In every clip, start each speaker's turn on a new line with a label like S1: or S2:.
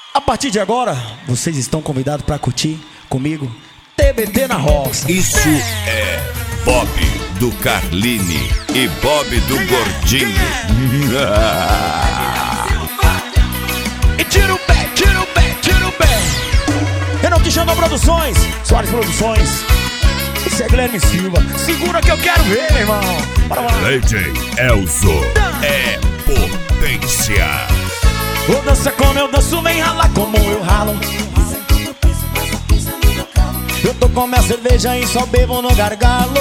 S1: A partir de agora, vocês estão convidados para curtir comigo TBT na Roça.
S2: Isso é Bob do Carline e Bob do Gordinho.
S1: E tira o pé, tira o pé, tira o pé. Renan Quixandão Produções, Soares Produções. Isso é Guilherme Silva. Segura que eu quero ver, meu irmão. Bora lá.
S2: DJ Elzo é potência.
S1: Vou dançar como eu danço, vem ralar como eu ralo. Eu tô com minha cerveja e só bebo no gargalo.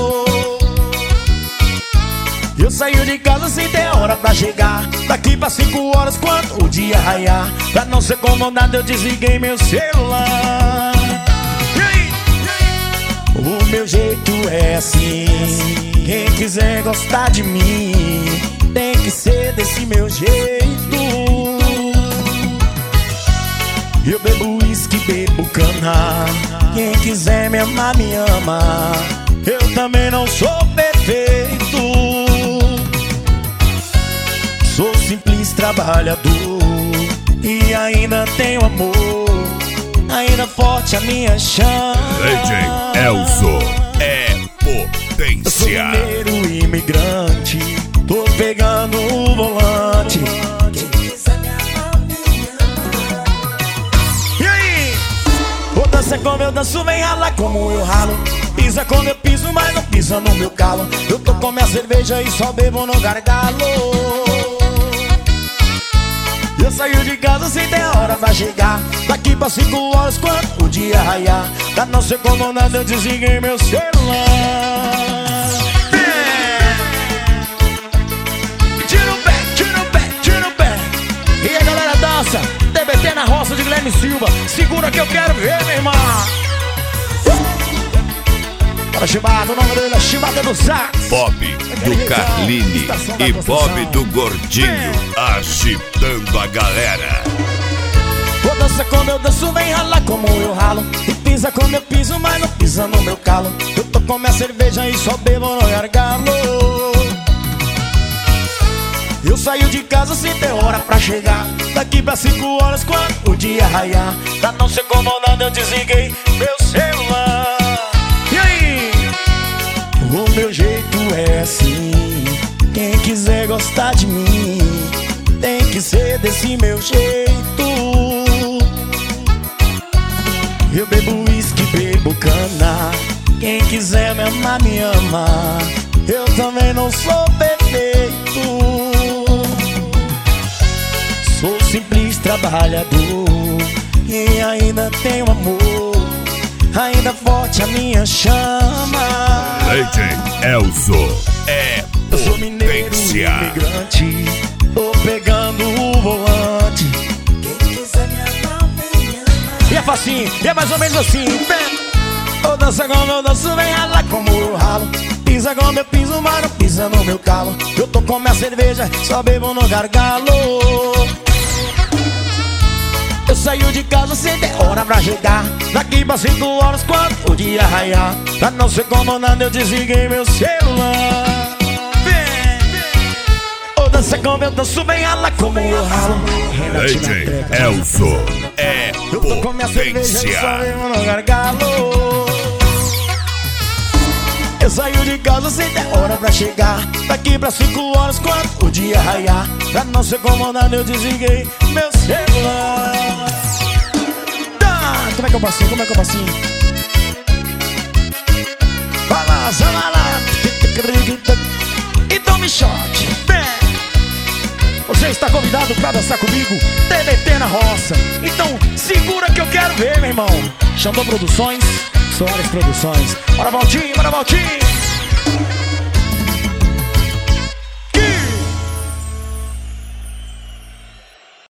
S1: Eu saio de casa sem ter hora pra chegar. Daqui pra 5 horas quando o dia raiar. Pra não ser incomodado eu desliguei meu celular. E aí? O meu jeito é assim. Quem quiser gostar de mim tem que ser desse meu jeito. Eu bebo uísque, bebo cana. Quem quiser me amar, me ama. Eu também não sou perfeito. Sou simples trabalhador e ainda tenho amor. Ainda forte a minha chama.
S2: DJ Elzo é potência.
S1: Eu sou mineiro imigrante, tô pegando o volante. Dança como eu danço, vem ralar como eu ralo. Pisa como eu piso, mas não pisa no meu calo. Eu tô com minha cerveja e só bebo no gargalo. Eu saio de casa sem ter hora pra chegar. Daqui pra 5 horas quando o dia raiar. Pra não ser incomodado eu desliguei meu celular. Tira o pé, tira o pé, tira o pé. E a galera dança TBT na Roça de Guilherme Silva. Segura que eu quero ver, meu irmão. Bora, Chibata, o nome dele é Chibata do Sax.
S2: Bob do Carline e Bob do Gordinho agitando a galera.
S1: Vou dançar como eu danço, vem ralar como eu ralo. E pisa como eu piso, mas não pisa no meu calo. Eu tô com minha cerveja e só bebo no gargalo. Eu saio de casa sem ter hora pra chegar. Daqui pra 5 horas quando o dia raiar. Pra não ser incomodado eu desliguei meu celular. E aí? O meu jeito é assim. Quem quiser gostar de mim tem que ser desse meu jeito. Eu bebo uísque, bebo cana. Quem quiser me amar, me ama. Eu também não sou perfeito. Sou simples trabalhador e ainda tenho amor. Ainda forte a minha chama.
S2: DJ Elzo é
S1: eu sou mineiro
S2: potência.
S1: imigrante, tô pegando o volante. Quem quiser me amar, me ama. E é facinho, e é mais ou menos assim. Eu danço como eu danço, vem ralar como eu ralo. Pisa como eu piso, mas não pisa no meu calo. Eu tô com minha cerveja, só bebo no gargalo. Eu saio de casa sem ter hora pra chegar. Daqui pra 5 horas quando o dia raiar. Pra não ser incomodado eu desliguei meu celular. Ô, dança como eu danço, vem ralar como eu ralo.
S2: DJ Elzo é
S1: eu tô com minha cerveja e só
S2: potência.
S1: bebo no gargalo. Eu saio de casa sem ter hora pra chegar. Daqui pra 5 horas quando o dia raiar. Pra não ser incomodado eu desliguei meu celular. Como é que é o passinho? Como é que é o passinho? Balança, balança. E tome shot. Você está convidado pra dançar comigo TBT na Roça. Então segura que eu quero ver, meu irmão. Xandão Produções, Soares Produções. Bora, Valtinho, bora, Valtinho.